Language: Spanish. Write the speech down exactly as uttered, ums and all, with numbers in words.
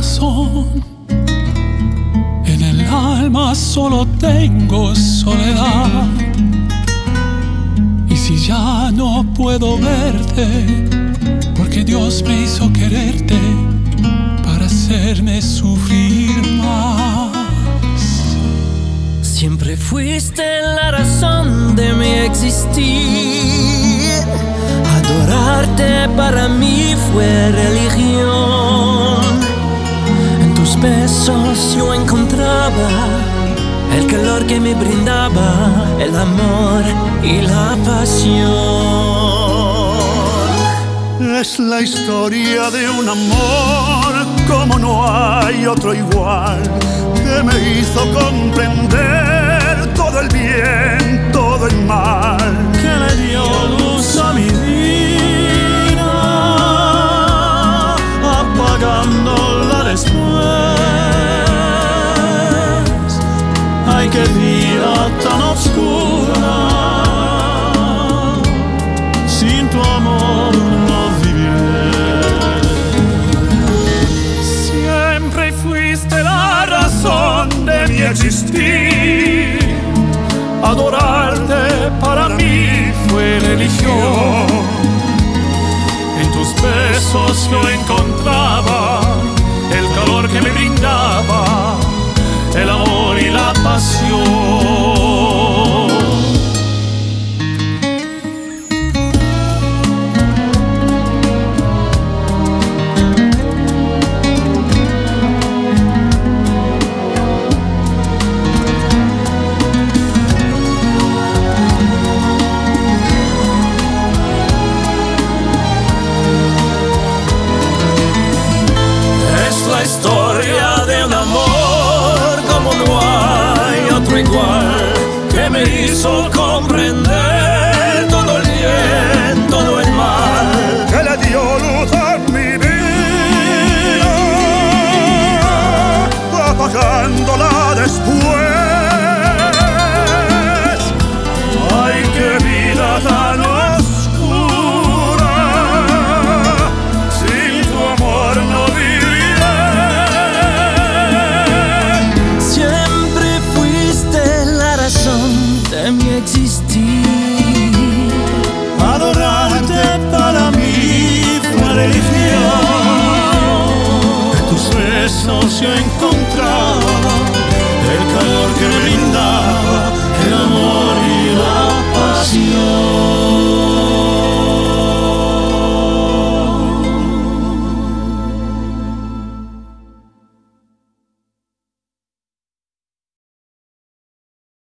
razón. En el alma solo tengo soledad. Y si ya no puedo verte, porque Dios me hizo quererte para hacerme sufrir más. Siempre fuiste la razón de mi existir. Adorarte para mí fue religión. En tus besos yo encontraba el calor que me brindaba, el amor y la pasión. Es la historia de un amor como no hay otro igual, que me hizo comprender todo el bien, todo el mal, que le dio luz a mi vida, apagándola después. Ay, qué vida tan oscura, sin tu amor no viviré. Siempre fuiste la razón de mi existir. Adorarte para mí fue religión. En tus besos yo encontraba el calor que me brindaba, el amor y la pasión. La historia de un amor como no hay otro igual, que me hizo comprender todo el bien, todo el mal, que le dio luz a mi vida, apagándola después. Ay, qué vida tan oscura, sin tu amor no viviré. De mi existir. Adorarte para mí fue religión. En tus besos yo encontré